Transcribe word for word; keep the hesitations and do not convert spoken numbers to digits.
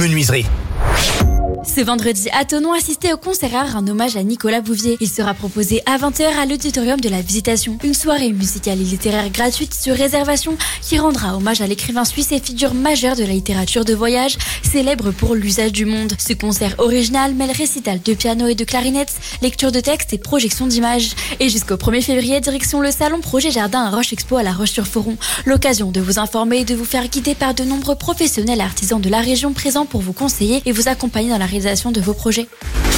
menuiserie. Ce vendredi à Thonon, assistez au concert art, un hommage à Nicolas Bouvier. Il sera proposé à vingt heures à l'auditorium de la Visitation. Une soirée musicale et littéraire gratuite sur réservation qui rendra hommage à l'écrivain suisse et figure majeure de la littérature de voyage, célèbre pour l'usage du monde. Ce concert original mêle récital de piano et de clarinette, lecture de textes et projection d'images. Et jusqu'au premier février, direction le salon Projet Jardin à Roche Expo à La Roche-sur-Foron. L'occasion de vous informer et de vous faire guider par de nombreux professionnels et artisans de la région présents pour vous conseiller et vous accompagner dans la réalisation de vos projets.